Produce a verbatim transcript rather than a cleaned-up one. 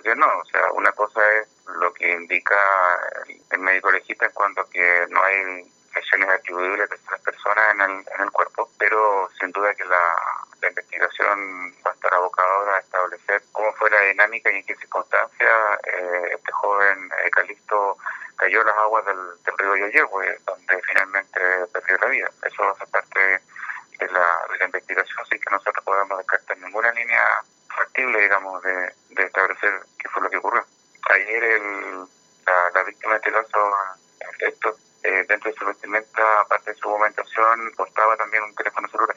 que no. O sea, una cosa es lo que indica el médico legista en cuanto a que no hay lesiones atribuibles a terceras personas en el, en el cuerpo, pero sin duda que la, la investigación va a estar abocada a establecer cómo fue la dinámica y en qué circunstancias eh, este joven eh, Calixto cayó en las aguas del, del río Yayehue, donde finalmente perdió la vida. Eso va a ser parte de la, de la investigación, así que nosotros podemos descartar ninguna línea factible, digamos, de, de establecer qué fue lo que ocurrió. Ayer el, la, la víctima de este caso, esto, eh, dentro de su vestimenta, aparte de su documentación, portaba también un teléfono celular.